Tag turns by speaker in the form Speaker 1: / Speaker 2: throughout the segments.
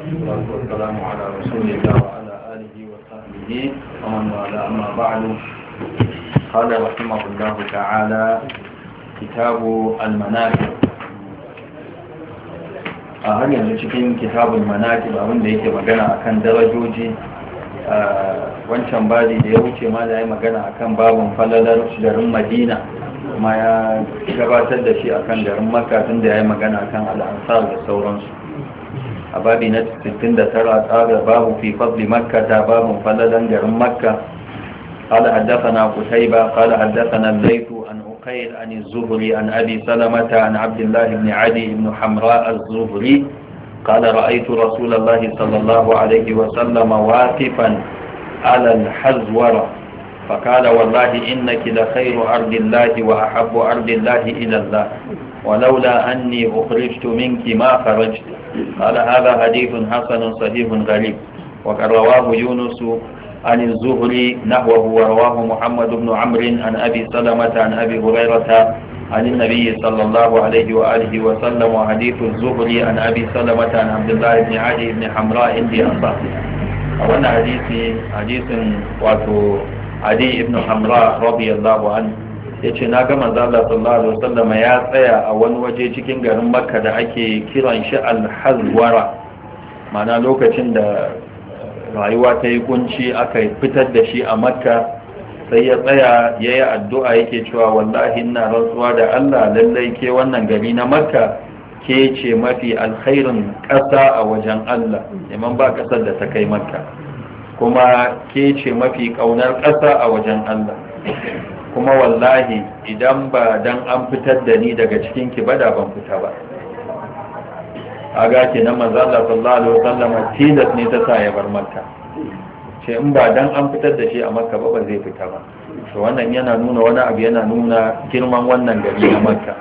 Speaker 1: والصلاة والسلام على رسول الله وعلى آله وصحبه ومن والاه أما بعد. قال رحمه الله تعالى كتاب المناقب. har yanzu cikin kitabul manaqib abinda yake magana akan darajoji, wancan babi da ya wuce ma da ya magana akan babun falalar garin Madina kuma ya gabatar da shi akan garin Makka tun da ya yi magana akan al-ansar da sauransu. A babi na 69 tsara babu fi fadli Makka ta babun falalan garin Makka. قال حدثنا قتيبة قال حدثنا الليث عن عقيل عن الزهري عن أبي سلمة عن عبد الله بن عدي بن حمراء الزهري قال رأيت رسول الله صلى الله عليه وسلم واقفا على الحزورة فقال والله إنك لخير أرض الله وأحب أرض الله إلى الله ولولا أني أخرجت منك ما خرجت. قال هذا حديث حسن صحيح غريب وقد رواه يونس عن الزهري نحوه ورواه محمد بن عمرو عن أبي سلمة عن أبي هريرة عن النبي صلى الله عليه وآله وسلم. وحديث الزهري عن أبي سلمة عن عبد الله بن عدي بن حمراء عندي أصح. وأنا حديث واتو عدي بن حمراء رضي الله عنه yace na ga manzo Allah sallallahu alaihi wasallam ya tsaya a wani waje cikin garin Makka da ake kiran shi al-Hazwara, ma'ana lokacin da rayuwa ta yi kunci aka fitar da shi a Makka, sai ya tsaya ya yi addu'a yake cewa wallahi ina rantsuwa da Allah lallai ke wannan gari na Makka ke ce mafi alkhairin ƙasa a wajen Allah, neman ba ƙasar da ta kai Makka, kuma ke ce mafi ƙaunar ƙasa a wajen Allah, kuma wallahi idan ba dan an fitar da ni daga cikin ki ba da ban fita ba. Aga kenan manzo Allah sallallahu alaihi wasallam tilas ne ta sa ya bar Makka, ce in ba dan an fitar da shi a Makka ba zai fita ba. To wannan yana nuna wani abu, yana nuna girman wannan gari na Makka.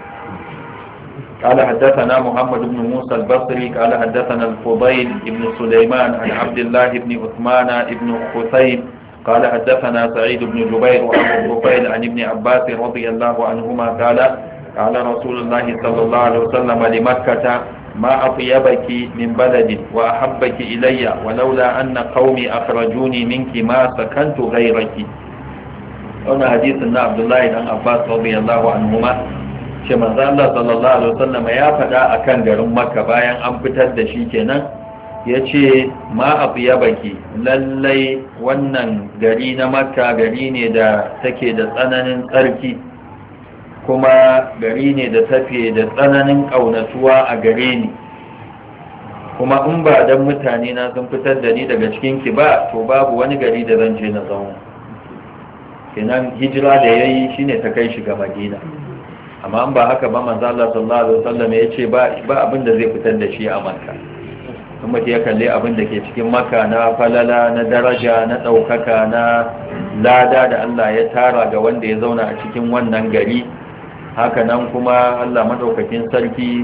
Speaker 1: قال حدثنا محمد بن موسى البصري قال حدثنا الفضيل بن سليمان عن عبد الله بن عثمان بن خثيم قال حدثنا سعيد بن جبير وابو الطفيل عن ابن عباس رضي الله عنهما قال قال رسول الله صلى الله عليه وسلم لمكة ما أطيبك من بلد وأحبك إلي ولولا أن قومي أخرجوني منك ما سكنت غيرك. هنا حديث عبد الله بن عباس رضي الله عنهما كما الله صلى الله عليه وسلم يا فدا akan garin Makka bayan an fitar da shi kenan yace ma atyabaki, lallai wannan gari na Makka gari ne da take da tsananin tsarki, kuma gari ne da tafiye da tsananin ƙaunatuwa a gare ni, kuma in ba dan mutane na sun fitar da ni daga cikin ki ba to babu wani gari da zan je na zauna. Kenan hijira da yayi shine ta kai shi ga Madina, amma in ba haka ba manzo Allah sallallahu alaihi wasallam ya ce ba abin da zai fitar da shi a Makka. Kuma ya kalle abin da ke cikin Makka na falala, na daraja, na ɗaukaka, na lada da Allah ya tara ga wanda ya zauna a cikin wannan gari. Haka nan kuma Allah madaukakin sarki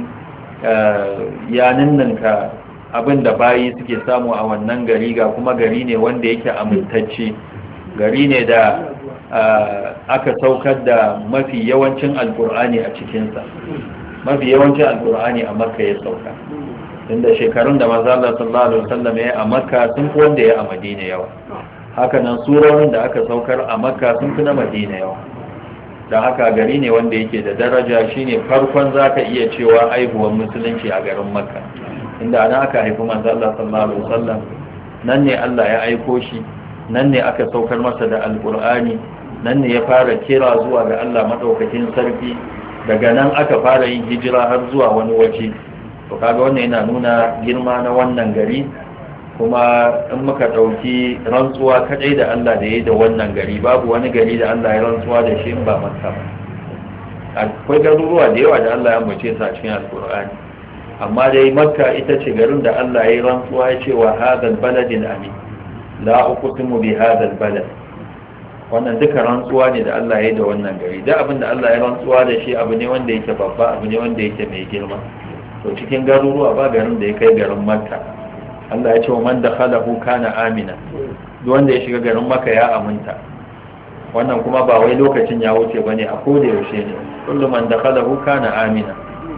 Speaker 1: ya ninninka abin da bayi suke samu a wannan gari, ga kuma gari ne wanda yake amintacce, gari ne da aka saukar da mafi yawancin alkur'ani a cikinsa. Mafi yawancin alkur'ani a Makka ya sauka, inda shekarun da manzo Allah sallallahu alaihi wasallam ya a Makka sun fi wanda ya a Madina yawa. Haka nan surorin da aka saukar a Makka sun fi na Madina yawa. Da haka gari ne wanda yake da daraja, shine farkon zaka iya cewa aihuwar musulunci a garin Makka, inda ana aka haifi manzo Allah sallallahu alaihi wasallam. Nan ne Allah ya aiko shi, nan ne aka saukar masa da alqur'ani, nan ne ya fara kira zuwa ga Allah madaukakin sarki, daga nan aka fara yin hijira har zuwa wani waje. To kaga wannan yana nuna girma na wannan gari, kuma in muka ɗauki rantsuwa kaɗai da Allah da ya yi da wannan gari, babu wani gari da Allah ya rantsuwa da shi in ba Makka ba. Akwai garuruwa da yawa da Allah ya ambace su a cikin Alƙur'ani, amma dai Makka ita ce garin da Allah ya yi rantsuwa ya ce wa hadal baladin amin la uqsimu bi hadal balad. Wannan duka rantsuwa ne da Allah ya yi da wannan gari. Da abin da Allah ya rantsuwa da shi abu ne wanda yake babba, abu ne wanda yake mai girma. To cikin garuruwa ba garin da ya kai garin Makka. Allah ya ce wa man dakhalahu kana amina, duk wanda ya shiga garin Makka ya aminta. Wannan kuma ba wai lokacin ya wuce bane, a koda yaushe ne. Kullu man dakhalahu kana amina.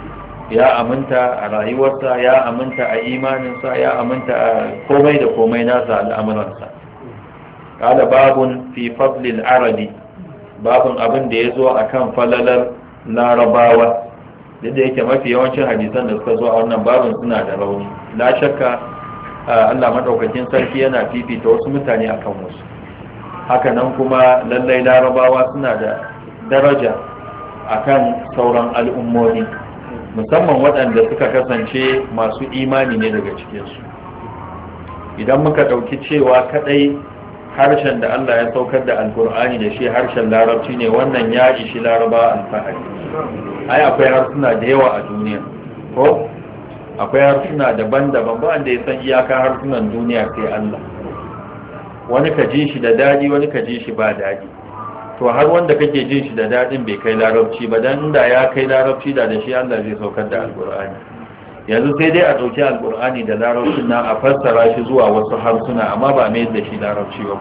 Speaker 1: ya aminta a rayuwarsa, ya aminta a imaninsa, ya aminta a komai da komai nasa al'amuransa. Kala babun fi fadlil arabi, babun abin da ya zo a kan falalar larabawa, da yake mafi yawancin hadisan da suka zo a wannan babun suna da rauni. La shakka Allah madaukakin sarki yana fifita wasu mutane akan wasu, haka nan kuma lallai larabawa suna da daraja akan sauran al'ummomi, musamman waɗanda suka kasance masu imani ne daga cikinsu. Idan muka ɗauki cewa kaɗai harshen da Allah ya saukar da alkur'ani da shi harshen larabci ne, wannan ya ishi laraba alfahari. Ai akwai harsuna da yawa a duniya, ko akwai harsuna daban-daban, ba wanda ya san iyaka harsunan duniya sai Allah. Wani ka ji shi da daɗi, wani ka ji shi ba daɗi. To har wanda kake jin shi da daɗin bai kai larabci ba, dan inda ya kai larabci da shi Allah zai saukar da alkur'ani. Yanzu sai dai a ɗauki alkur'ani da larabcin nan a fassara shi zuwa wasu harsuna, amma ba mai da shi larabci ba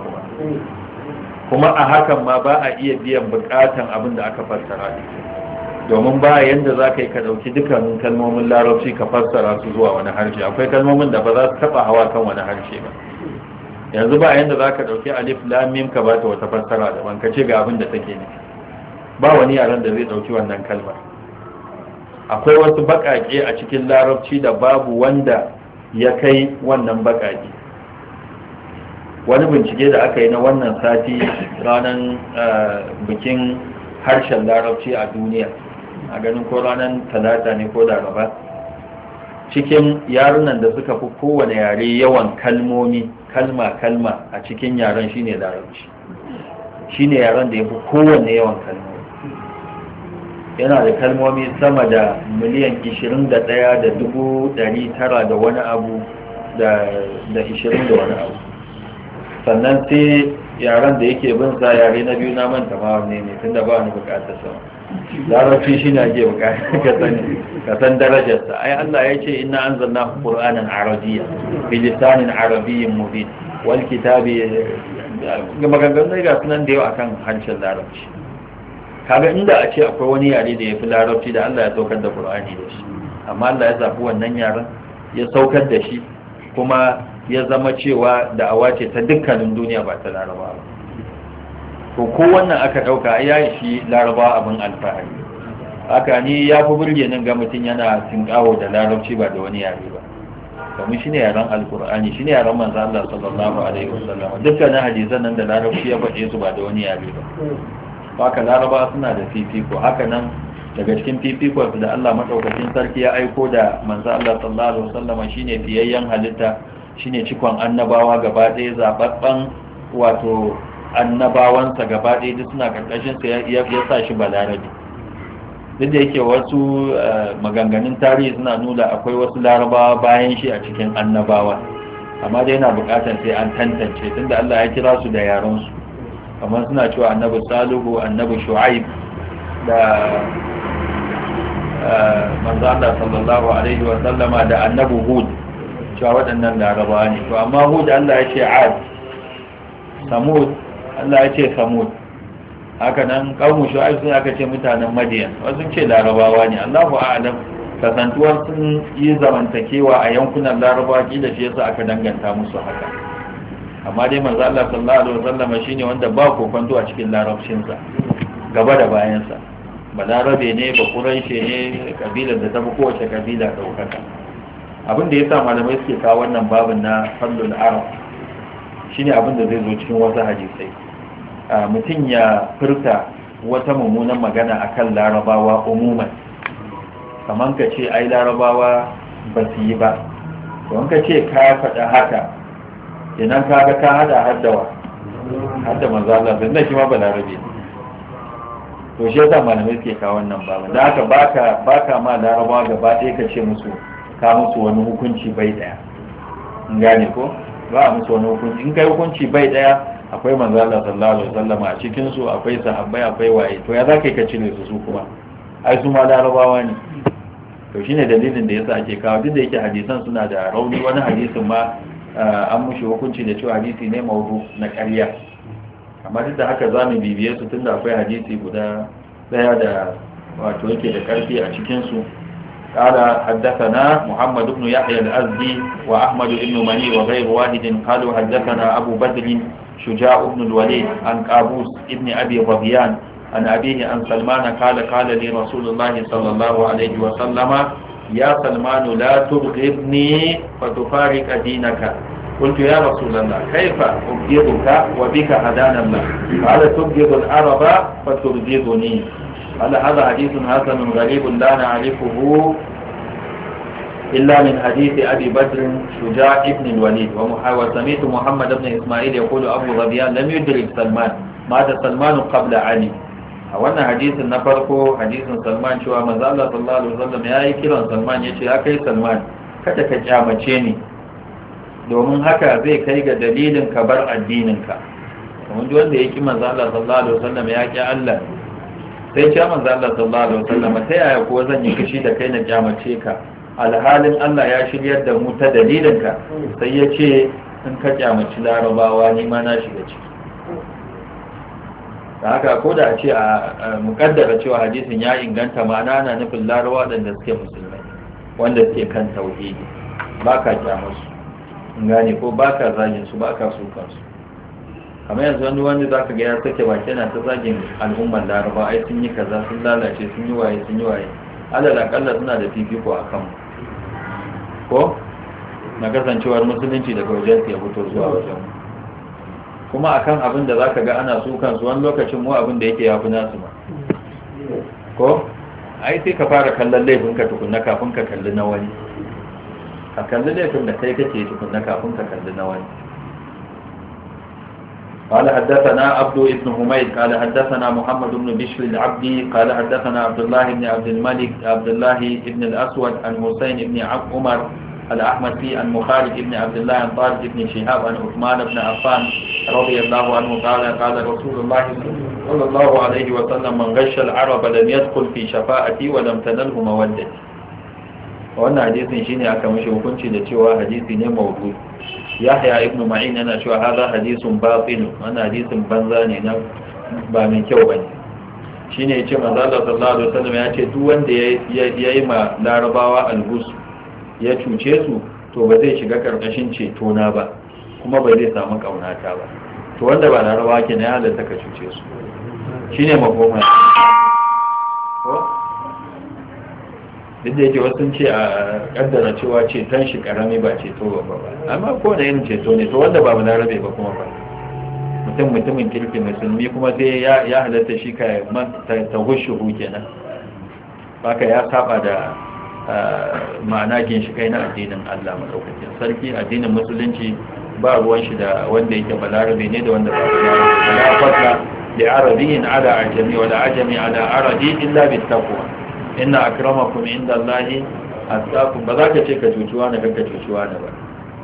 Speaker 1: kuma a hakan ma ba a iya biyan bukatan abin da aka fassara, domin ba yanda za ka yi ka ɗauki dukkanin kalmomin larabci ka fassara su zuwa wani harshe. Akwai kalmomin da ba za su taɓa hawa kan wani harshe ba. Yanzu ba yanda za ka ɗauki alif lam mim ka bata wata fassara daban ka ce ga abin da take nufi, ba wani yaren da zai ɗauki wannan kalmar. Akwai wasu baƙaƙe a cikin larabci da babu wanda ya kai wannan baƙaƙe. Wani bincike da aka yi na wannan sati ranar bikin harshen larabci a duniya, a ganin ko ranar talata ne ko laraba, cikin yarunan da suka fi kowane yare yawan kalmomi kalma a cikin yaren shine larabci, shine yaren da ya fi kowane yawan kalmomi. Yana da kalmomi sama da miliyan 21,900 da wani abu da 20 da wani abu. Sannan sai yaren da yake bin sa yare na biyu na manta ma ne tunda ba ni bukatar sa. Larabci shine ake bukatar ka san darajarsa. Ai Allah ya ce inna anzalnahu qur'anan arabiyya bi lisanin arabiyyin mubin wal kitabi, maganganun ga sunan da yawa akan harshen larabci. Kaga inda a ce akwai wani yare da ya fi larabci da Allah ya saukar da Qur'ani da shi, amma Allah ya zafi wannan yaren ya saukar da shi, kuma ya zama cewa da'awa ce ta dukkanin duniya ba ta Larabawa. To ko wannan aka ɗauka ya yi shi Larabawa abin alfahari. Haka ni ya fi burge nan ga mutum yana tinkawo da larabci ba da wani yare ba, domin shi ne yaren alkur'ani, shi ne yaren manzo Allah sallallahu alaihi wasallam. Dukkanin hadisan nan da larabci ya faɗe su ba da wani yare ba. Haka laraba suna da fifiko. Haka nan daga cikin fifikon da Allah madaukakin sarki ya aiko da manzo Allah sallallahu alaihi wasallam shine fiyayyen halitta, shine cikon annabawa gaba ɗaya, zababban wato annabawansa gaba ɗaya duk suna karkashin sa, ya sa shi balarabi. Duk da yake wasu maganganun tarihi suna nuna akwai wasu larabawa bayan shi a cikin annabawa, amma dai yana buƙatar sai an tantance, tunda Allah ya kira su da yaran su. Kamar suna cewa annabi Salihu, annabi Shu'aib da manzo Allah sallallahu alaihi wa sallama da annabi Hud, cewa waɗannan larabawa ne. To amma Hud Allah ya ce Ad, Samud Allah ya ce Samud. Haka nan qaumu Shu'aib sun aka ce mutanen Madian, wasu ce larabawa ne. Allahu a'lam, kasantuwar sun yi zamantakewa a yankunan larabawa kila shi yasa aka danganta musu haka. Amma dai manzo Allah sallallahu alaihi wasallam shine wanda ba kokonto a cikin larabcinsa gaba da bayansa. Balarabe ne, ba Quraishi ne, kabilar da ta fi kowace kabila daukaka. Abin da yasa malamai suke kawo wannan babin na fadlul arab shine abin da zai zo cikin wasu hadisai. Mutum ya furta wata mummunan magana akan larabawa umuman, kamar ka ce ai larabawa ba su yi ba, don ka ce ka faɗa haka idan ka ga ka hada haddawa hadda manzo Allah dan shi ma balarabe ne. To shi yasa malamai suke kawo wannan babu, da haka baka ma larabawa gaba ɗaya ka ce musu ka musu wani hukunci bai daya, in gane ko ba a musu wani hukunci. In kai hukunci bai daya, akwai manzo Allah sallallahu alaihi wasallam a cikin su, akwai sahabbai, akwai waye, to ya zaka ka cire su kuma ai su ma larabawa ne. To shine dalilin da yasa ake kawo, duk da yake hadisan suna da rauni. Wani hadisin ma an mushi hukunci da cewa hadisi ne maudu na ƙarya, amma duk da haka za mu bibiye su tunda akwai hadisi guda daya da wato yake da ƙarfi a cikinsu, قال حدثنا محمد بن يحيى الأزدي وأحمد بن مني وغير واحد قالوا حدثنا أبو بدر شجاع بن الوليد عن قابوس بن أبي ظبيان عن أبيه عن سلمان قال لي رسول الله صلى الله عليه وسلم يا سلمان لا تبغضني فتفارق دينك قلت يا رسول الله كيف أبغضك وبك هدانا الله قال تبغض العرب فتبغضني قال هذا حديث حسن غريب لا نعرفه إلا من حديث أبي بدر شجاع بن الوليد وسميت محمد بن إسماعيل يقول أبو ظبيان لم يدرك سلمان مات سلمان قبل علي wannan hadisin na farko hadisin Salman cewa manzo Allah sallallahu alaihi wasallam yayi kiran Salman yace ya kai Salman kada ka kyamace ni domin haka zai kai ga dalilin ka bar addinin ka wanda yake manzo Allah sallallahu alaihi wasallam ya ki Allah sai ce manzo Allah sallallahu alaihi wasallam ta yaya ko zan yi kishi da kai na kyamace ka alhalin Allah ya shiryar da mu ta dalilin ka sai ya ce in ka kyamaci larabawa ni ma na shiga ciki da haka ko da a ce a mukaddara cewa hadisin ya inganta ma'ana na nufin larawa waɗanda suke musulmai wanda suke kan tauhidi ba ka kyamarsu in gane ko ba ka zagin su ba ka sukansu kamar yanzu wanda za ka ga ya sake baki yana ta zagin al'ummar laraba ai sun yi kaza sun lalace sun yi waye alal akalla suna da fifiko a kanmu ko na kasancewar musulunci daga wajen su ya fito zuwa wajen mu kuma akan abin da zaka ga ana su kansu wani lokacin mu abin da yake yafi nasu ba ko ai sai ka fara kallon laifin ka tukunna kafin ka kalli na wani ka kalli laifin da kai kake tukunna kafin ka kalli na wani قال حدثنا عبد بن حميد قال حدثنا محمد بن بشر العبدي قال حدثنا عبد الله بن عبد الملك عبد الله بن الأسود عن حسين بن عمر الأحمدي عن مخالد بن عبد الله عن طارق بن شهاب عن عثمان بن عفان رضي الله عنه قال رسول الله صلى الله عليه وسلم من غش العرب لم يدخل في شفاعتي ولم تنله مودتي wannan hadisin shine aka mishi hukunci da cewa hadisi ne mawdu Yahya ibn Ma'in yana cewa hada hadisun batil wannan hadisin banza ne na ba mai kyau bane shine yace manzo Allah sallallahu alaihi wasallam ya ce duk wanda yayi ma larabawa algus ya cuce su to ba zai shiga karkashin ceto na ba kuma ba zai samu kaunata ba to wanda ba larabawa ke ne halatta ka cuce su shine mafhuma ko duk da yake wasu ce a kaddara cewa ceton shi karami ba ceto babba ba amma ko da yin ceto ne to wanda ba larabe ba kuma ba mutumin kirki musulmi kuma sai ya halatta shi ka ta hushu kenan baka ya saba da ma'ana ginshikai na addinin Allah madaukakin sarki addinin musulunci ba ruwan shi da wanda yake balarabe ne da wanda ba balarabe la fadla li arabiyyin ala ajami wa la ajami ala arabi illa bit taqwa inna akramakum indallahi atqakum ba za ka ce ka cuciwa ne kanka cuciwa ne ba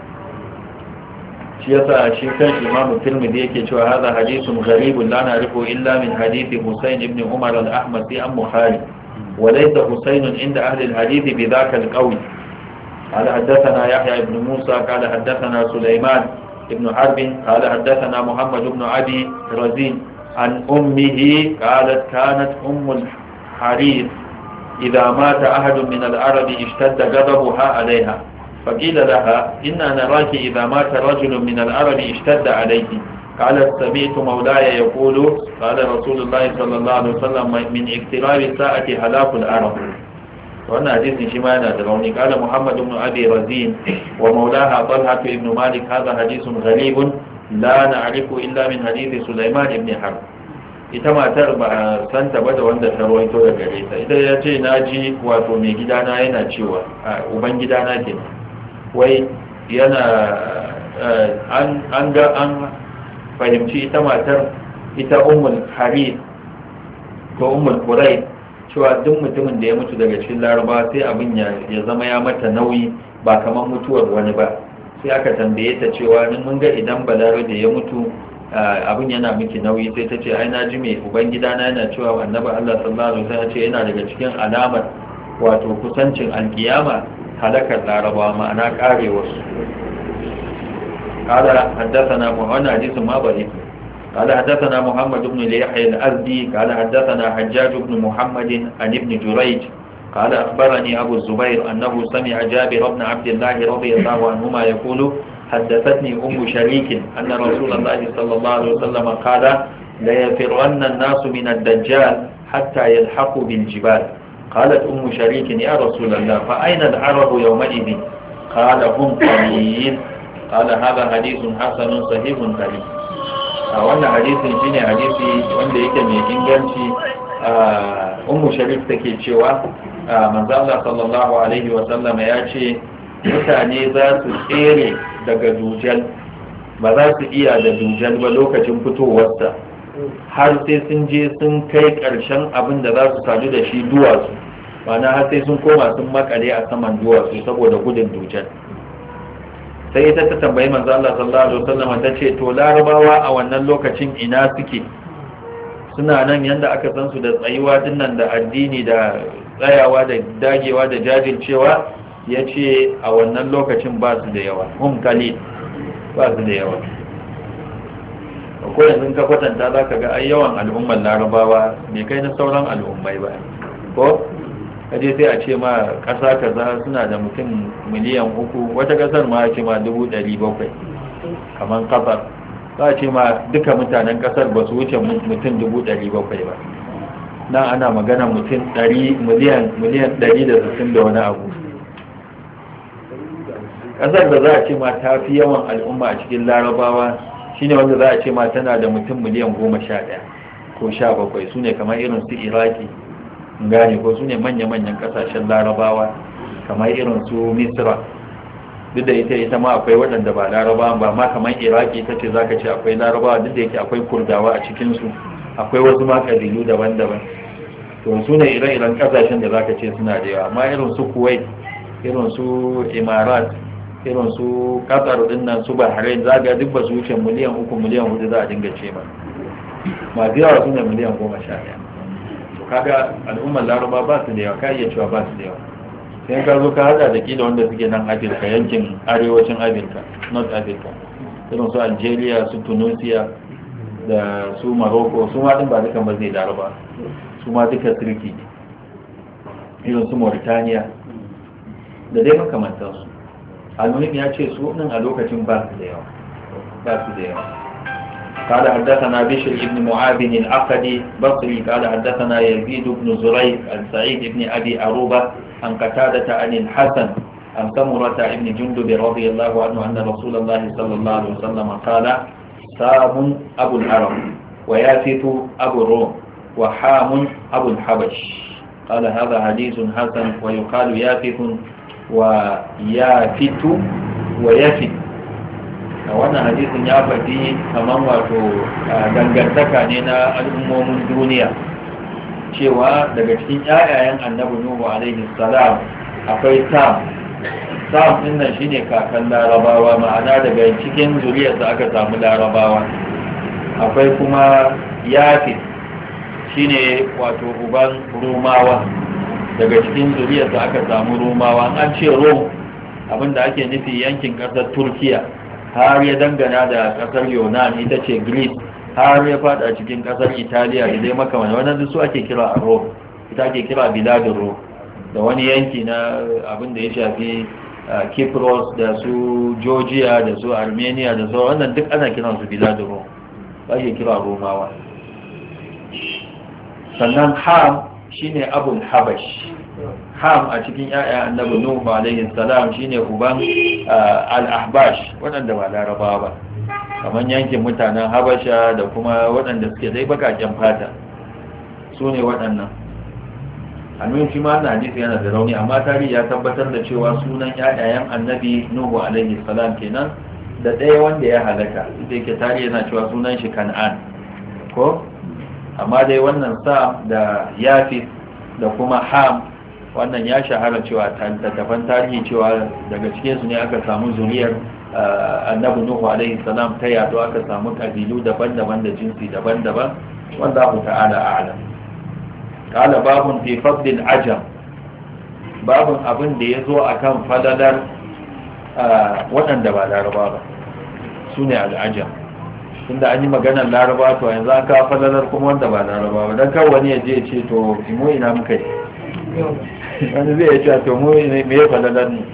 Speaker 1: shi yasa shi kanshi Imam Tirmidhi yake cewa hadha hadithun gharibun la na'rifu illa min hadithi Husayn ibn Umar al-Ahmadi an Bukhari وليس حسين عند أهل الحديث بذاك القول قال حدثنا يحيى بن موسى قال حدثنا سليمان بن حرب قال حدثنا محمد بن أبي رزين عن أمه قالت كانت أم الحريث إذا مات أحد من العرب اشتد غضبها عليها فقيل لها إنا نراك إذا مات رجل من العرب اشتد عليك قالت سمعت مولاي يقول قال رسول الله صلى الله عليه وسلم من اقتراب الساعة هلاك العرب وانا حديث شمانا دروني قال محمد بن أبي رزين ومولاها طلحة بن مالك هذا حديث غريب لا نعرف إلا من حديث سليمان بن حرب ita matar ba san ta ba da wanda ta rawaito da gare ta ita ya ce naji wato mai gidana yana cewa uban gidana ke wai yana an fahimci ita matar ita ummul harith ko ummul quray cewa duk mutumin da ya mutu daga cikin laraba sai abin ya zama ya mata nauyi ba kamar mutuwar wani ba sai aka tambaye ta cewa mun ga idan balarabe da ya mutu abin yana miki nauyi sai ta ce ai na ji mai ubangida na yana cewa annabi Allah sallallahu alaihi wasallam ce yana daga cikin alamar wato kusancin alkiyama halakar larabawa ma'ana karewar su قال حدثنا محمد حديث ما ضعيف قال حدثنا محمد بن يحيى الأزدي قال حدثنا حجاج بن محمد عن ابن جريج قال أخبرني أبو الزبير أنه سمع جابر بن عبد الله رضي الله عنهما يقول حدثتني أم شريك أن رسول الله صلى الله عليه وسلم قال ليفرن الناس من الدجال حتى يلحقوا بالجبال. قالت أم شريك يا رسول الله فأين العرب يومئذ؟ قال هم قليل. قال هذا حديث حسن صحيح قريب. wannan hadisin shine hadisi wanda yake mai inganci. Ummu Sharif take cewa manzo Allah sallallahu alaihi wa sallam ya ce mutane za su tsere daga dujal, ba za su iya da dujal ba lokacin fitowarsa har sai sun je sun kai ƙarshen abin da za su sadu da shi duwatsu, ma'ana har sai sun koma sun makale a saman duwatsu saboda gudun dujal. Sai ita ta tambayi manzo Allah sallallahu alaihi wasallam ta ce to larabawa a wannan lokacin ina suke? Suna nan yanda aka san su da tsayuwa dinnan da addini da tsayawa da dagewa da jajircewa? Yace a wannan lokacin ba su da yawa, hum qalil, ba su da yawa. Ko yanzu ka kwatanta zaka ga ai yawan al'ummar larabawa bai kai na sauran al'ummai ba, ko kaje sai a ce ma ƙasa kaza suna da mutum miliyan 3, wata ƙasar ma ce ma 700,000 kamar Qatar, za a ce ma duka mutanen ƙasar ba su wuce mutum 700,000 ba. nan ana magana mutum miliyan 160 da wani abu. ƙasar da za a ce ma ta fi yawan al'umma a cikin larabawa shine wanda za a ce ma tana da mutum miliyan 11 ko 17, su ne kamar irin su Iraki gane ko su ne manya-manyan kasashen larabawa kamar irin su Misra, duk da ita ma akwai waɗanda ba larabawa ba, ma kamar Iraki ita ce zaka ce akwai larabawa, duk da yake akwai kurdawa a cikinsu, akwai wasu ma kabilu daban-daban. To su ne ire-iren kasashen da zaka ce suna da yawa, amma irin su Kuwait, irin su Imarat, irin su Qatar dinnan, su Bahrain, zaga duk ba su wuce miliyan 3 miliyan 4 za a dinga ce ba, masu yawa su ne miliyan 11. kaga al'ummar laraba ba su da yawa, ka iya cewa ba su da yawa. sai ka zo ka hada da kila wanda suke nan Afirka, yankin arewacin Afirka, North Africa, irin su Algeria, su Tunisia da su Morocco, su ma din ba dukan ba zai laraba, su ma duka Turki, irin su Mauritania da dai makamantansu. Al-Muhim ya ce su nan a lokacin ba su da yawa, ba su da yawa. قال حدثنا بشر بن معاذ العقدي بصري قال حدثنا يزيد بن زريق عن سعيد بن أبي أروبة عن قتادة عن الحسن عن سمرة بن جندب رضي الله عنه أن رسول الله صلى الله عليه وسلم قال سام أبو العرب ويافث أبو الروم وحام أبو الحبش. قال هذا حديث حسن ويقال يافث ويافت ويفت. wannan hadisin ya faɗi kamar wato dangantaka ne na al'ummomin duniya, cewa daga cikin ƴaƴayen annabi Nuhu alaihi salam akwai Sam. Sam din nan shine kakan larabawa, ma'ana daga cikin zuriyarsa aka samu larabawa. Akwai kuma Yafit, shine wato uban Rumawa, daga cikin zuriyarsa aka samu Rumawa. An ce Rom abinda ake nufi yankin ƙasar Turkiya, har ya dangana da kasar Yunan ita ce Greece, har ya fada cikin kasar Italiya da dai makamanta wannan su ake kira Rome, ita ake kira biladun Rome, da wani yanki na abin da ya shafi Cyprus da su Georgia da su Armenia da su wannan duk ana kiran su biladun Rome, ake kira Romawa. Sannan Ham shine Abul Habash. Ham a cikin ƴaƴa annabi Nuhu alaihi salam shine uban al-Ahbash, waɗanda ba Larabawa ba, kamar yankin mutanen Habasha da kuma waɗanda suke dai bakaken fata, su ne waɗannan. Annabi shi ma na hadisi yana da rauni, amma tarihi ya tabbatar da cewa sunan ƴaƴayen annabi Nuhu alaihi salam kenan, da ɗaya wanda ya halaka, da yake tarihi yana cewa sunan shi Kan'an, ko amma dai wannan Sam da Yafis da kuma Ham wannan ya shahara cewa tattafan tarihi cewa daga cikinsu ne aka samu zuriyar annabi Nuhu alaihi salam ta yado, aka samu kabilu daban-daban da jinsi daban-daban, wanda Allahu ta'ala a'lam. Qala babun fi fadl al-ajam, babun abin da yazo akan fadalar waɗanda ba Laraba ba, sune al-ajam. Tunda an yi maganar Laraba, to yanzu an kawo fadalar kuma wanda ba Laraba ba, dan kar wani ya je ya ce to mu ina muka yi wani zai ya to mu me ya falalar ne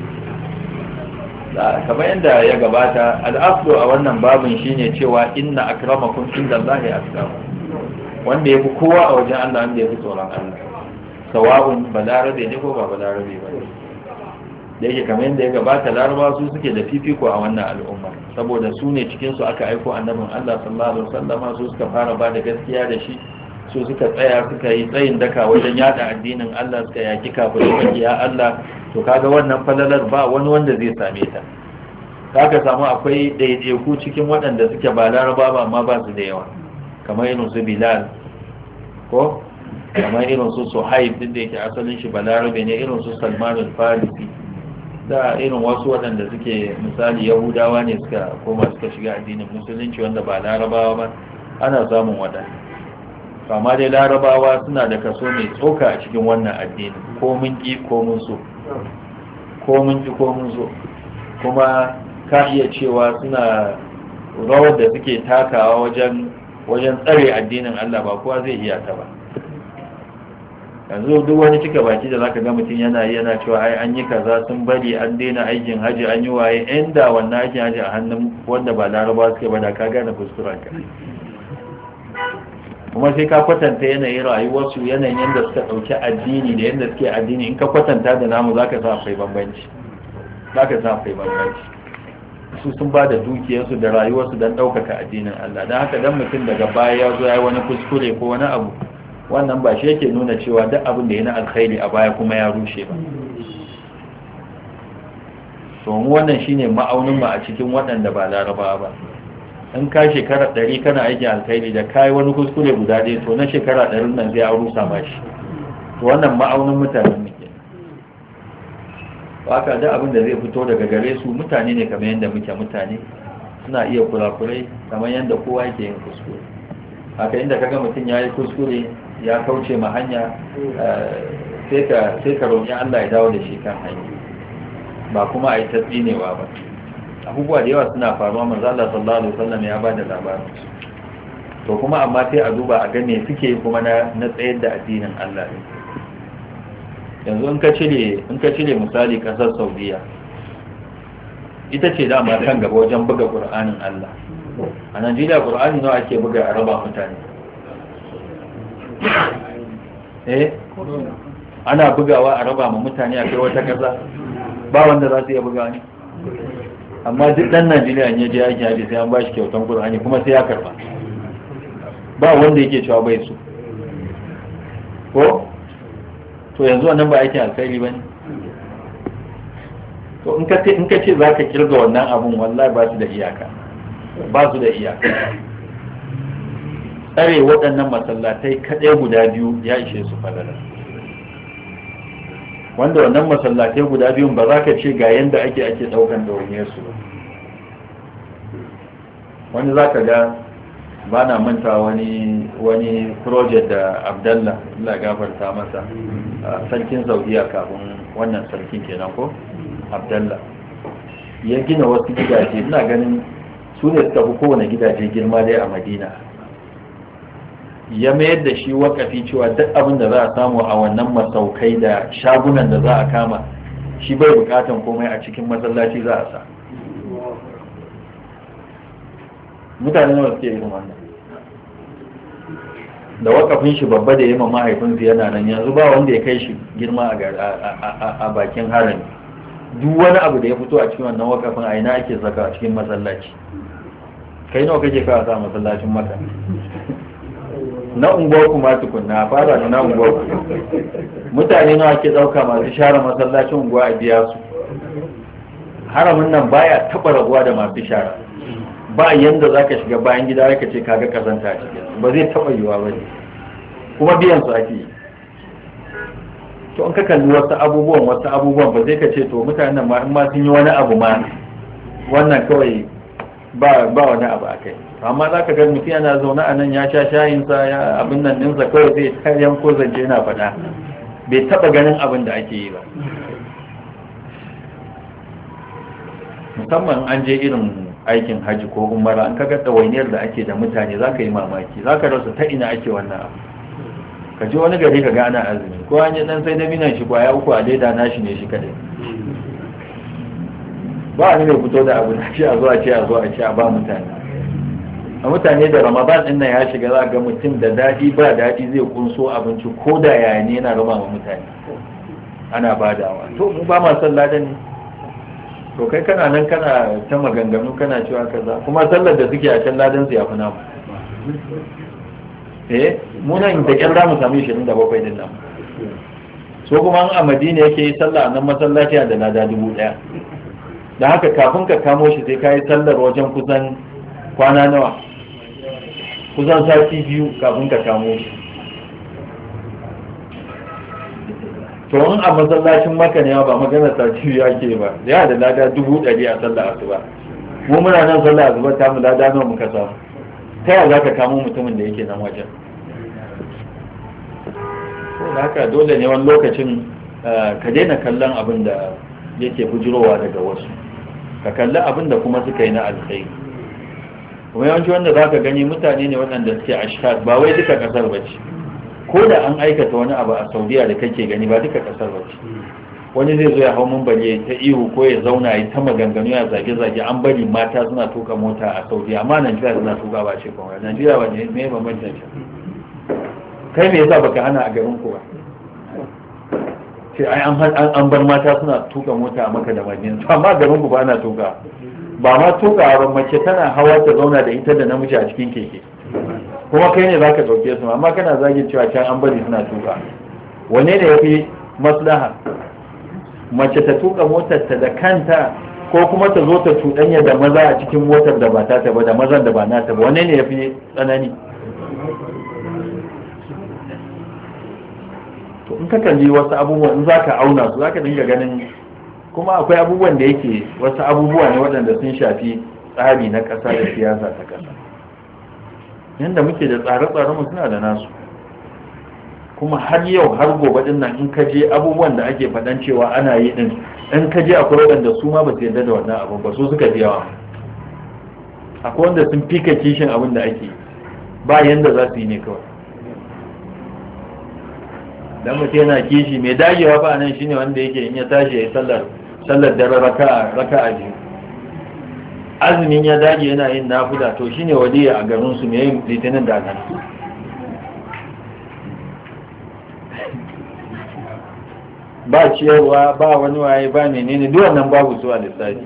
Speaker 1: kamar yadda ya gabata al'aslu a wannan babin shine cewa inna akramakum indallahi atqakum wanda yafi kowa a wajen Allah wanda yafi tsoron Allah sawa'un balarabe ne ko ba balarabe ba ne da yake kamar yadda ya gabata laraba su suke da fifiko a wannan al'umma saboda su ne cikin su aka aiko annabin Allah sallallahu alaihi wasallam su suka fara ba da gaskiya da shi su suka tsaya suka yi tsayin daka wajen yada addinin Allah suka yaki kafirai ya Allah to kaga wannan falalar ba wani wanda zai same ta kaga samu akwai ɗaiɗaiku cikin waɗanda suke ba laraba ba amma ba su da yawa kamar irin su Bilal ko kamar irin su Suhaib din da yake asalin shi balarabe ne irin su Salman al-Farisi da irin wasu waɗanda suke misali Yahudawa ne suka koma suka shiga addinin musulunci wanda ba larabawa ba ana samun waɗanda amma dai larabawa suna da kaso mai tsoka a cikin wannan addini ko mun ki ko mun so kuma ka iya cewa suna rawar da suke takawa wajen tsare addinin Allah ba kowa zai iya ta ba yanzu duk wani cika baki da zaka ga mutum yana cewa ai an yi kaza sun bari an daina aikin haji an yi waye inda wannan aikin haji a hannun wanda ba larabawa suke ba da ka gane kuskuren ka kuma sai ka kwatanta yanayin rayuwarsu yanayin yadda suka ɗauki addini da yadda suke addini in ka kwatanta da namu za ka sa akwai bambanci su sun ba da dukiyarsu da rayuwarsu don ɗaukaka addinin Allah don haka don mutum daga baya ya zo ya yi wani kuskure ko wani abu wannan ba shi yake nuna cewa duk abin da ya na alkhairi a baya kuma ya rushe ba to mu wannan shine ma'aunin mu a cikin waɗanda ba larabawa ba in ka shekara 100 kana aikin alkhairi da kai wani kuskure guda ɗaya to na shekara 100 nan zai auru sama shi to wannan ma'aunin mutanen muke haka da abin da zai fito daga gare su mutane ne kamar yadda muke mutane suna iya kurakurai kamar yadda kowa yake yin kuskure haka inda kaga mutum ya yi kuskure ya kauce ma hanya sai ka roƙi Allah ya dawo da shi kan hanya ba kuma a yi ta tsinewa ba abubuwa da yawa suna faruwa manzo Allah sallallahu alaihi wasallam ya bada labarin to kuma amma sai a duba a ga me suke kuma na tsayar da addinin Allah ne yanzu in ka cire misali kasar Saudiya ita ce dama kan gaba wajen buga Qur'anin Allah a Najeriya Qur'ani nawa ake buga a raba mutane ana bugawa a raba ma mutane a kai wata kasa ba wanda za su iya buga ne amma duk dan Najeriya ne je yake haji sai an bashi kyautan Qur'ani kuma sai ya karba ba wanda yake cewa bai so ko to yanzu wannan ba aikin alkhairi bane to in ka ce zaka kirga wannan abun wallahi ba su da iyaka tsare waɗannan masallatai kaɗai guda biyu ya ishe su falala wanda wannan masallatai guda biyun ba za ka ce ga yadda ake ɗaukan ɗawainiyarsu ba wani za ka ga ba na manta wani project da Abdallah Allah gafarta masa sarkin Saudiya kafin wannan sarkin kenan ko Abdallah ya gina wasu gidaje ina ganin su ne suka fi kowane gidaje girma dai a Madina ya mayar da shi wakafi cewa duk abin da za a samu a wannan masaukai da shagunan da za a kama shi bai bukatan komai a cikin masallaci za a sa mutane nawa suke irin wannan da wakafin shi babba da yamma mahaifinsu yana nan yanzu ba wanda ya kai shi girma a bakin harami duk wani abu da ya fito a cikin wannan wakafin a ina ake saka a cikin masallaci kai nawa kake kawo sa masallacin maka na unguwar kuma tukunna fara da na unguwar mutane nawa ke dauka masu share masallacin unguwa a biya su haramin nan baya taba rabuwa da masu share ba yanda zaka shiga bayan gida ka ce kaga kazanta a cikin ba zai taba yiwa ba ne kuma biyan su ake to in ka kalli wasu abubuwan ba zai ka ce to mutanen ma in ma sun yi wani abu ma wannan kawai ba wani abu akai amma za ka ga mutum yana zaune a nan ya sha shayinsa ya abin nan ɗinsa kawai zai kayan ko zance yana faɗa bai taɓa ganin abin da ake yi ba musamman an je irin aikin hajji ko umara an kaga ɗawainiyar da ake da mutane za ka yi mamaki za ka rasa ta ina ake wannan abu ka je wani gari ka gana azumi ko an yi dan sai dabinan shi kwaya uku a leda nashi ne shi kadai ba ni mai fito da abu na shi a zo a ce a ba mutane a mutane da ramadan din nan ya shiga za ga mutum da daɗi ba daɗi zai kunso abinci ko da yaya ne yana raba ma mutane ana badawa to mu ba ma son ladan ne to kai kana nan kana ta maganganu kana cewa kaza kuma sallar da suke a can ladan su ya fi namu mu nan da kyan za mu sami 27 din nan so kuma a madina yake yi sallah a nan masallaci da lada 1000 da haka kafin ka kamo shi sai ka yi sallar wajen kusan kwana nawa kusan sati 2 kafin ka kamo shi to in a masallacin maka ne ba magana sati 2 ake ba ya da lada 100 a sallar asuba mu muna nan sallar asuba ta mu lada nawa muka samu ta yaya za ka kamo mutumin da yake nan wajen da haka dole ne wani lokacin ka daina kallon abin da yake bujirowa daga wasu ka kalli abin da kuma suka yi na alkhairi kuma yawanci wanda za ka gani mutane ne waɗanda suke ashhad ba wai duka ƙasar ba ce ko da an aikata wani abu a saudiya da kake gani ba duka ƙasar ba ce wani zai zo ya hau mumbari ta ihu ko ya zauna ya ta maganganu ya zage-zage an bari mata suna tuka mota a saudiya amma najeriya suna tuka ba ce kuma najeriya ba ne mai bambancin shi kai me yasa baka hana a garin ku ba sai ai an bar mata suna tuka mota a maka da madina amma garin ku ba ana tuka ba ma tuka ba mace tana hawa ta zauna da ita da namiji a cikin keke kuma kai ne zaka dauke su amma kana zagin cewa can an bari suna tuka wanne ne yafi maslaha mace ta tuka motar ta da kanta ko kuma ta zo ta cuɗanya da maza a cikin motar da ba ta ba da mazan da ba nata ba wanne ne yafi tsanani to in ka kalli wasu abubuwan in zaka auna su zaka dinga ganin kuma akwai abubuwan da yake wasu abubuwa ne waɗanda sun shafi tsari na ƙasa da siyasa ta ƙasa yanda muke da tsare-tsaren mu suna da nasu kuma har yau har gobe din nan in ka je abubuwan da ake faɗan cewa ana yi din in ka je akwai waɗanda su ma ba su yarda da wannan abu ba su suka fi yawa akwai wanda sun fika kishin abin da ake ba yanda za su yi ne kawai dan mutum yana kishi mai dagewa ba nan shine wanda yake in ya tashi ya yi sallar dare raka'a biyu azumin ya dage yana yin nafuda to shine waliya a garin su mai yin litinin da nan ba ciyarwa ba wani waye ba menene duk wannan babu su a lissafi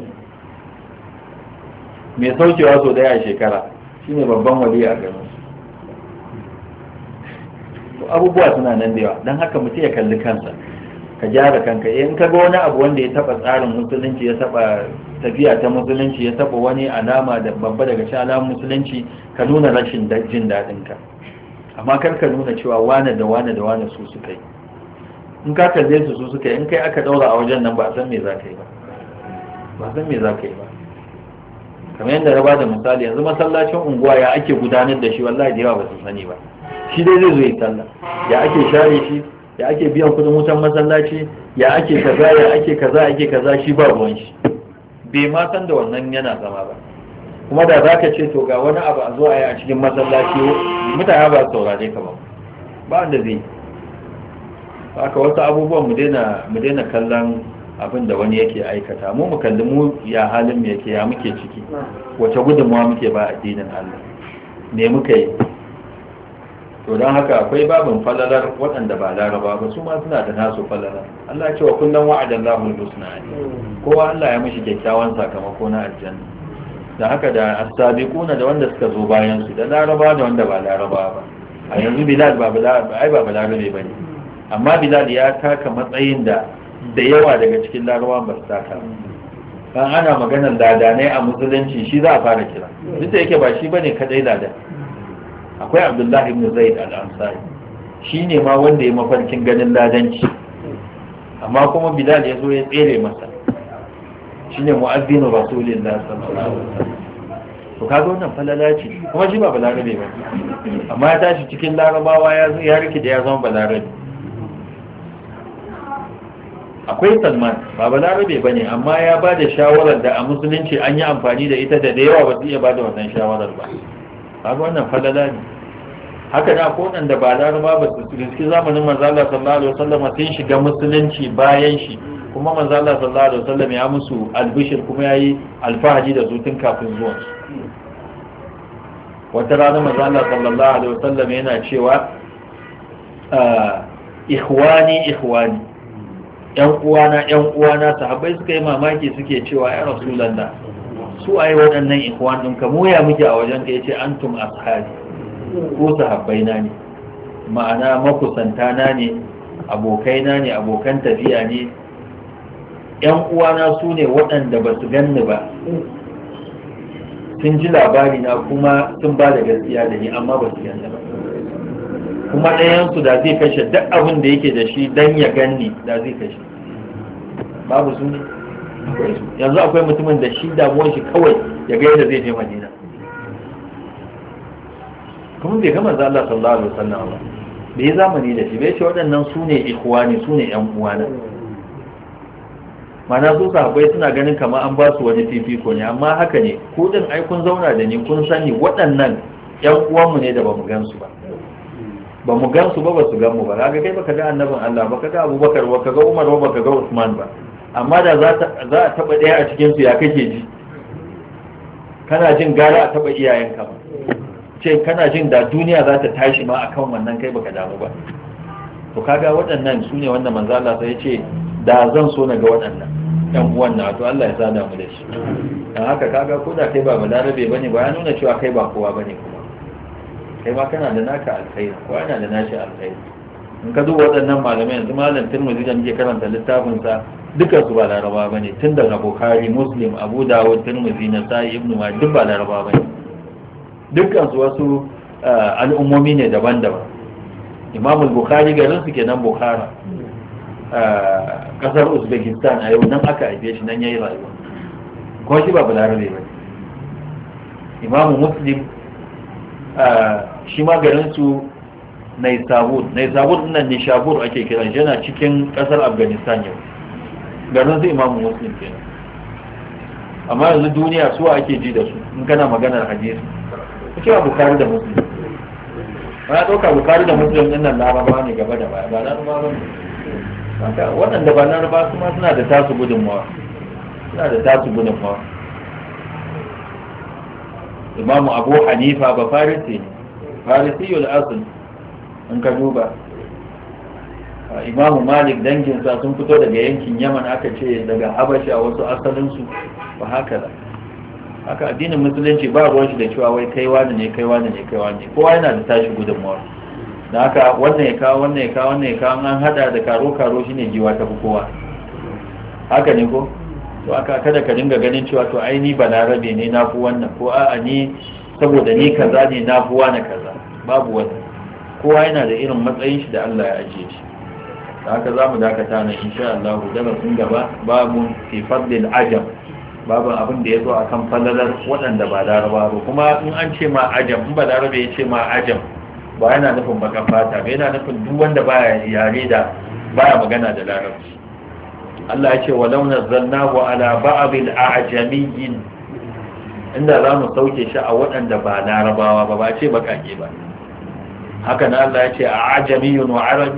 Speaker 1: mai saukewa so daya a shekara shine babban wali a garin su abubuwa suna nan da yawa don haka mutum ya kalli kansa ka gyara kanka in ka ga wani abu wanda ya taba tsarin musulunci ya taba tafiya ta musulunci ya taba wani alama da babba daga cikin alamun musulunci ka nuna rashin jin daɗin ka amma kar ka nuna cewa wane da wane da wane su suka yi in ka kalle su suka yi in kai aka daura a wajen nan ba san me za ka yi ba san me za ka yi ba kamar yadda na ba da misali yanzu masallacin unguwa ya ake gudanar da shi wallahi da yawa ba su sani ba shi dai zai zo yi sallah ya ake share shi ya ake biyan kudin wutan masallaci ya ake kaza ya ake kaza ake kaza shi ba ruwan shi bai ma san da wannan yana zama ba kuma da za ka ce to ga wani abu a zo a yi a cikin masallaci mutane ba su saurare ka ba ba wanda zai yi haka wasu abubuwan mu daina kallon abin da wani yake aikata mu kalli mu ya halin mu yake ya muke ciki wace gudunmawa muke ba addinin Allah ne muka yi to don haka akwai babin falalar waɗanda ba laraba ba su ma suna da nasu falalar Allah ya ce wa kullum wa'adan lahul husna kowa Allah ya mishi kyakkyawan sakamako na aljanna da haka da as-sabiquna da wanda suka zo bayan su da laraba da wanda ba laraba ba a yanzu Bilal ba balarabe bane amma Bilal ya taka matsayin da yawa daga cikin larabawan ba su taka ban ana maganar ladanai a musulunci shi za a fara kira duk da yake ba shi bane kadai ladan akwai Abdullahi ibn Zaid al-Ansari shine ma wanda ya mafarkin ganin ladanci amma kuma Bilal ya zo ya tsere masa shine mu'azzinu Rasulullah sallallahu alaihi wasallam to kaga wannan falala ce kuma shi ba balarabe ba amma ya tashi cikin larabawa ya rikide ya zama balarabe akwai Salman ba balarabe ba ne amma ya ba da shawarar da a musulunci an yi amfani da ita da yawa ba su iya ba da wannan shawarar ba haka wannan falala ne haka da ko da ba laraba ba su riski zamanin manzo Allah sallallahu alaihi wasallam sun shiga musulunci bayan shi, kuma manzo Allah sallallahu alaihi wasallam ya musu albishir kuma yayi alfahari da su tun kafin zuwan su. Wata rana manzo Allah sallallahu alaihi wasallam yana cewa ikhwani yan uwana sahabbai suka yi mamaki suke cewa ya rasulullah su ai waɗannan ikhwan din ka moya muke a wajen ka yace antum ashabi, ko sahabbaina ne, ma'ana makusanta na ne, abokaina ne, abokan tafiya ne, yan uwana su ne waɗanda ba su ganni ba, sun ji labari na kuma sun ba da gaskiya da ni amma ba su ganni ba, kuma ɗayansu da zai kashe duk abin da yake da shi don ya ganni da zai kashe. Babu su ne? Yanzu akwai mutumin da shi damuwar shi kawai ya ga yadda zai je Madina, kuma bai gama za Allah sallallahu alaihi wasallam ba, bai yi zamani da shi bai ce waɗannan su ne ikhwani, su ne ƴan uwana. Mana su sahabbai suna ganin kamar an ba su wani fifiko ne, amma haka ne, ko din ai kun zauna da ni kun sani waɗannan ƴan uwanmu ne da bamu gansu ba, ba mu gansu ba, ba su gan mu ba. Kaga kai baka ga annabin Allah, baka ga Abubakar, baka ga Umar ba, baka ga Usman ba, amma da za a taba ɗaya a cikin su ya kake ji? Kana jin gara a taba iyayenka ba, ce kana jin da duniya za ta tashi ma akan wannan, kai baka damu ba. To kaga waɗannan su ne wanda manzo Allah sai ya ce da zan so na ga waɗannan ɗan uwan na, to Allah ya sada mu da shi. Dan haka kaga ko da kai ba balarabe bane ba ya nuna cewa kai ba kowa bane, kuma kai ma kana da naka alkhairi, ko yana da nashi alkhairi. In ka duba waɗannan malamai, yanzu malam Tirmidhi da muke karanta littafin sa, dukkan su ba laraba bane, tun daga Bukhari, Muslim, Abu Dawud, Tirmidhi, Nasa'i, Ibn Majah, duk ba laraba bane. Dukkan su wasu al'ummomi ne daban-daban. Imam al-Bukhari garin su kenan Bukhara, kasar Uzbekistan a yau, nan aka haife shi, nan yayi rayuwa, kuma shi ba balarabe bane. Imam Muslim shi ma garin su Naisabur nan Nishabur ake kiran shi, yana cikin kasar Afghanistan yau, garin su Imam Muslim kenan. Amma yanzu duniya su ake ji da su in kana maganar hadisi, cewa Bukhari da Muslim, ana ɗauka Bukhari da Muslim ɗin nan Laraba ne gaba da baya, ba Laraba ba ne. Waɗanda ba Laraba kuma suna da tasu gudunmawa, Imamu Abu Hanifa ba Farisi ne, Farisiyul asl in ka duba. Imamu Malik danginsa sun fito daga yankin Yaman, aka ce daga Habasha wasu asalinsu, ba haka da haka addinin musulunci ba ruwan shi da cewa wai kai wani ne, kowa yana da tashi gudunmawa. Da haka wannan ya kawo an hada da karo shine jiwa ta fi kowa, haka ne ko? To aka kada ka dinga ganin cewa to ai ni balarabe ne na fi wannan, ko a'a ni saboda ni kaza ne na fi wani kaza, babu wannan. Kowa yana da irin matsayin shi da Allah ya ajiye shi. Da haka za mu dakata nan insha Allah, darasin gaba babu fi fadlil ajam, babu abin da ya zo akan falalar waɗanda ba laraba ba. Kuma in an ce ma ajam, in ba larabe ya ce ma ajam, ba yana nufin bakan fata ba, yana nufin duk wanda baya yare da baya magana da larabci. Allah ya ce walau nazzalnahu ala ba'dil a'jamiyyin, inda za mu sauke shi a waɗanda ba larabawa ba, ba ce bakake ba. Haka na Allah ya ce a ajamiyyun wa arabi,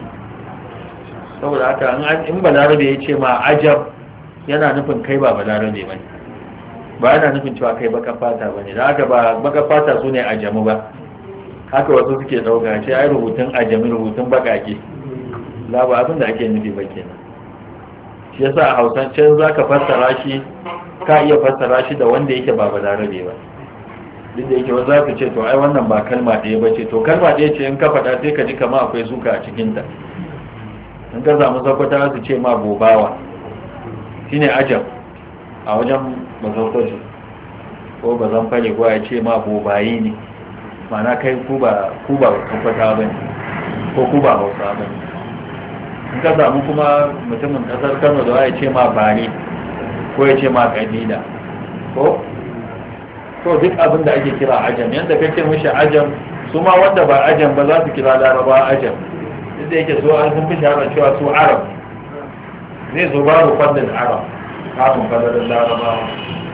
Speaker 1: saboda haka in ba larabe ya ce ma ajab, yana nufin kai ba balarabe ba ne, ba yana nufin cewa kai baka fata ba ne. Da haka ba baka fata su ne ajamu ba, haka wasu suke ɗauka ce ai rubutun ajami rubutun bakake, la ba abin da ake nufi ba kenan. Shi yasa a hausancen za ka fassara shi, ka iya fassara shi da wanda yake ba balarabe ba, duk da yake wanda za ka ce to ai wannan ba kalma ɗaya ba ce, to kalma ɗaya ce in ka faɗa sai ka ji kama akwai suka a cikinta. In ka samu sakwata su ce ma bobawa, shine ajam a wajen mazaukaci, ko ba zan fare ko ya ce ma bobayi ne, mana kai ku ba sakwata ba ne, ko ku ba hausa ba ne. In ka samu kuma mutumin kasar Kano da ya ce ma bare, ko ya ce ma kabila, ko to duk abin da ake kira ajam, yadda kake mishi ajam, su ma wanda ba ajam ba za su kira laraba ajam, duk da yake so an sun fi shahara cewa su arab, zai zo babu fadlin arab, kafin fadlin larabawa.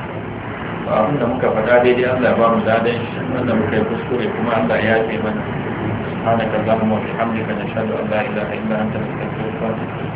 Speaker 1: Abin da muka faɗa daidai Allah ya ba mu dadan shi, wanda muka yi kuskure kuma Allah ya yafe mana. subhanaka allahumma wa bihamdika nashhadu an la ilaha illa anta nastaghfiruka wa natubu